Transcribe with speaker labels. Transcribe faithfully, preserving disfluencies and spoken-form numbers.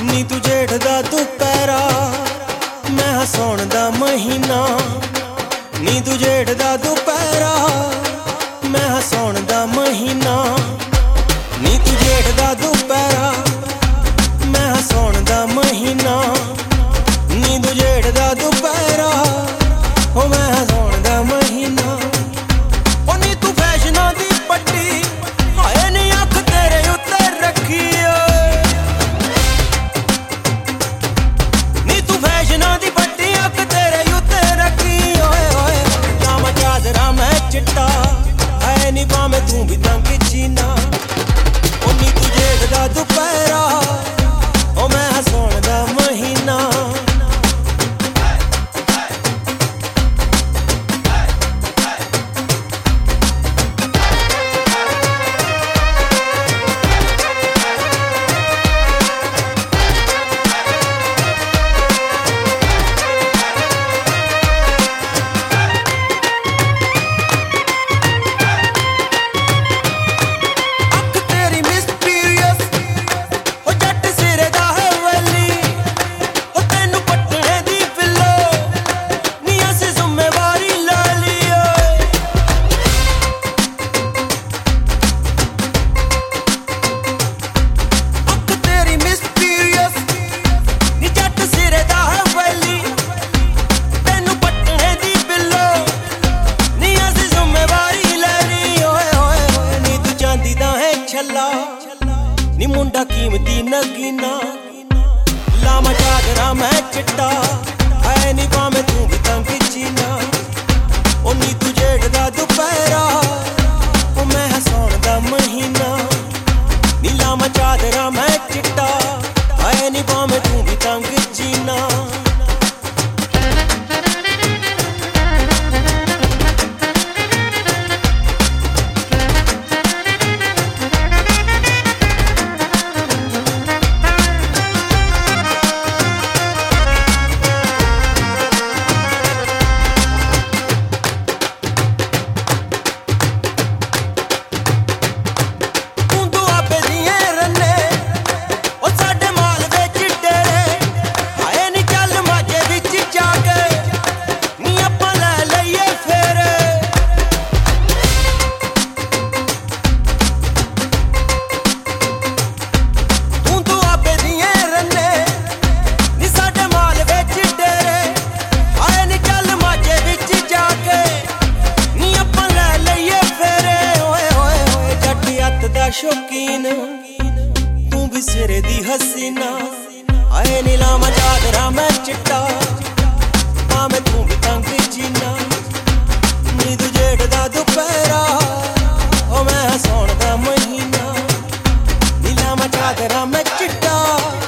Speaker 1: नी तू जेठ दा दुपहरा मैं हसौण दा महीना। नी तू जेठ दा दुपहरा मैं हसौण दा महीना। नी तू जेठ दा दुपहरा मैं हसौण दा महीना। नी तू जेठ दा दुपहरा हो मैं हसौण दा महीना। ओ नी तू फैशना दी पट्टी हाए नी अख तेरे उत्ते रखी। नी तू फैशना दी पट्टी अख तेरे उत्ते रखी। ओए ओए लामा चादरा मैं चिट्टा है नी भावें तू भी तंग चीना। ओ नी तू जेठ दा दुपहरा ओ मैं हसौण दा महीना। नी मुंडा कीमती नगीना लामा चादरा मैं चिट्टा है नी भावें तू भी तंग चीना। ओ नी तू जेठ दा दुपहरा ओ मैं हसौण दा महीना। नी लामा चादरा मैं चिट्टा है नी भावें तू भी तंग चीना। शौकीन तू भी सिरे दी हसीना आए नी लामा चादरा मैं चिट्टा भावें तू भी तंग चीना। नी तू जेठ दा दुपहरा ओ मैं हसौण दा महीना। नी लामा चादरा मैं चिट्टा